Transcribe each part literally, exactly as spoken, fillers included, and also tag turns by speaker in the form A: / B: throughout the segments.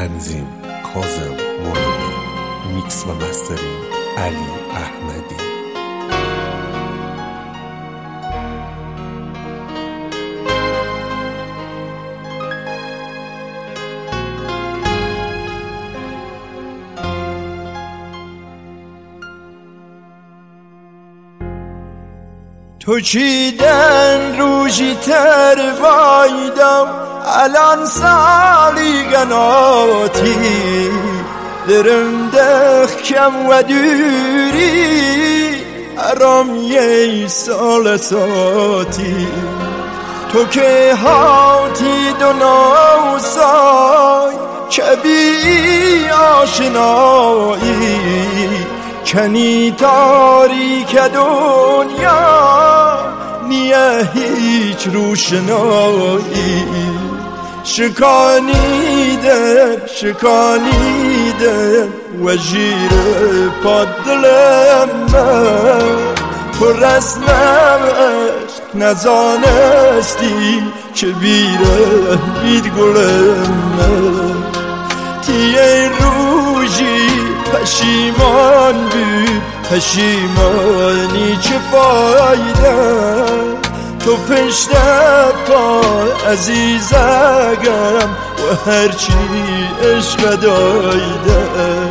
A: تنظیم کاظم مرادی، میکس و مسترینگ علی احمدی.
B: تو چیدن روشی تر وایدم الان سالی گناتی درم دخ کم و دوری ارام یه سال ساتی تو که هاتی دو سای کبی آشنایی کنی تاریک دنیا نیه هیچ روشنایی شکانیدن شکانیدن و جیر پاد دلم پر رسمم عشق نزانستی که بیره بید گلم تیه روژی پشیمان بود پشیمانی چه فایده تو پشت پا عزیزگم و هرچی عشق دایده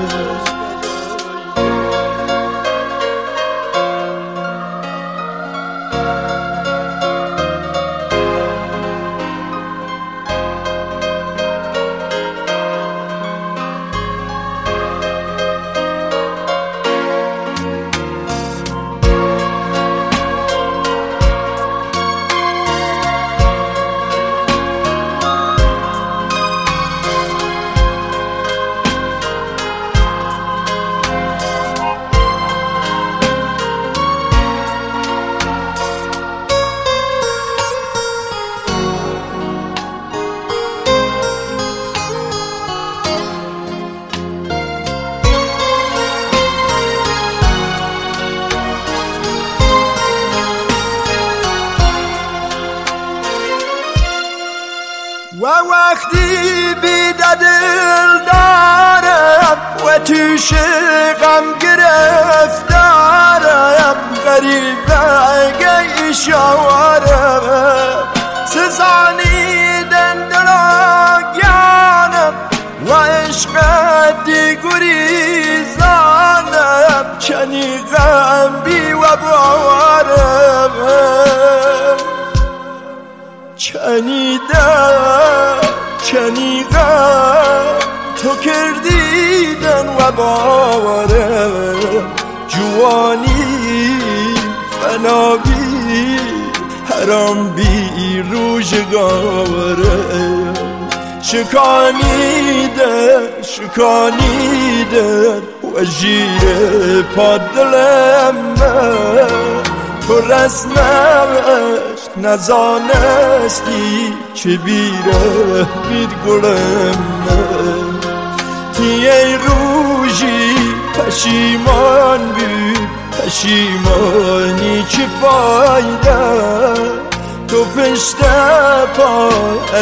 B: و وقتی بیده دل دارم و توش غم گرفتارم غریبه ایشارم سزانیدن دراگانم و عشق دیگریزانم چنی غم بی و بارم چنیدم چنیدم تو کردیدن و باورم جوانی فنابی حرام بی روزگارم شکانیدن شکانیدن و جیر پاد دلم تو رسمم عشق نزانستی چه بیره بید گلم تیه روژی پشیمان بود پشیمانی چه فایده تو پشت پا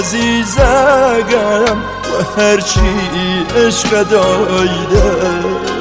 B: عزیزگم و هرچی عشق دایده